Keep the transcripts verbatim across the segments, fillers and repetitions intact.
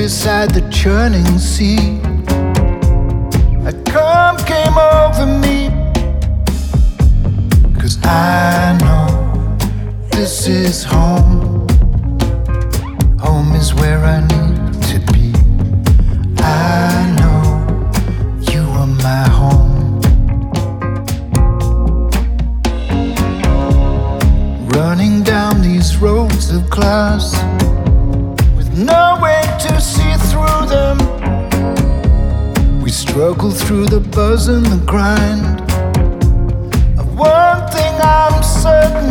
beside the churning sea. A calm came over me, 'cause I know this is home. Home is where I need to be. I know you are my home. Running down these roads of glass, with no way to see through them, we struggle through the buzz and the grind. Of one thing I'm certain,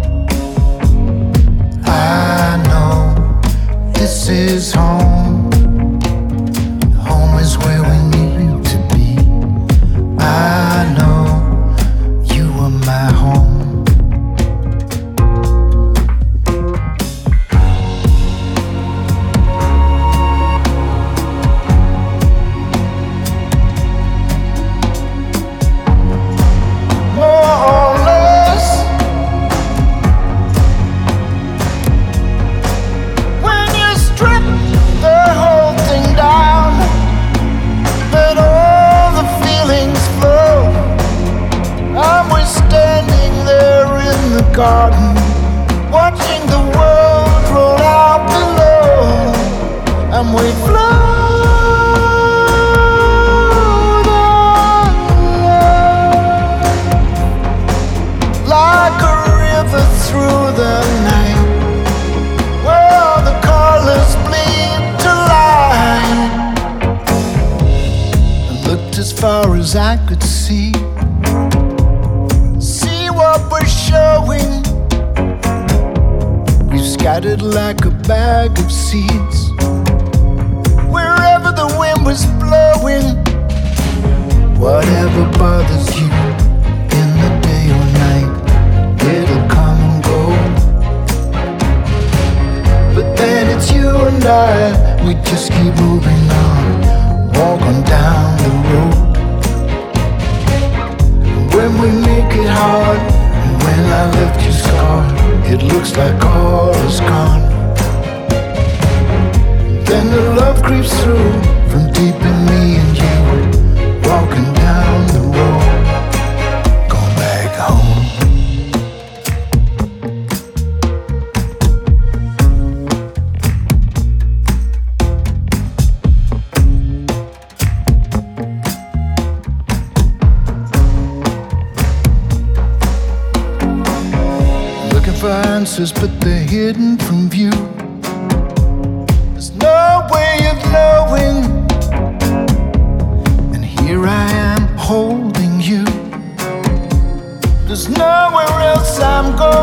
I know this is home. Home is where we need to be. I know you are my home. Garden, watching the world roll out below, and we float on like a river through the night, where all the colors bleed to light. I looked as far as I could see, what we're showing. We've scattered like a bag of seeds, wherever the wind was blowing. Whatever bothers you in the day or night, it'll come and go. But then it's you and I, we just keep moving on, walking down the road. When we make it hard, and when I left you scarred, it looks like all is gone. Then the love creeps through from deep in me and you, walking down the road, going back home. For answers, but they're hidden from view. There's no way of knowing, and here I am holding you. There's nowhere else I'm going.